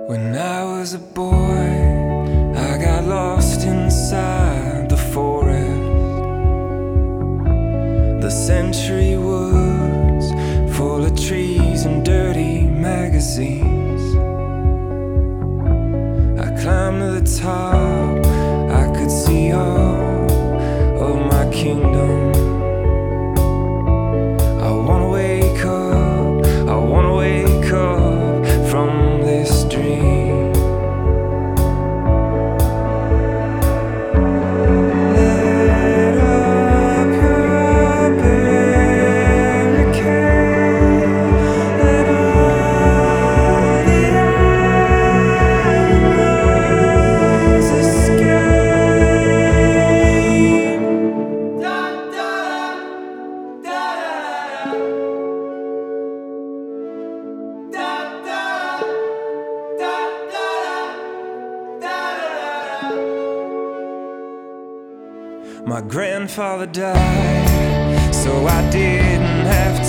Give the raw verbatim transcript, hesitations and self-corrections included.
When I was a boy, I got lost inside the forest. The century woods, full of trees and dirty magazines. I climbed to the top, I could see all of my kingdom. I wanna wake up, I wanna wake up from this dream. Let up your barricade, let all the animals escape. Da, da, da, da, da, da, da, da, da. My grandfather died, so I didn't have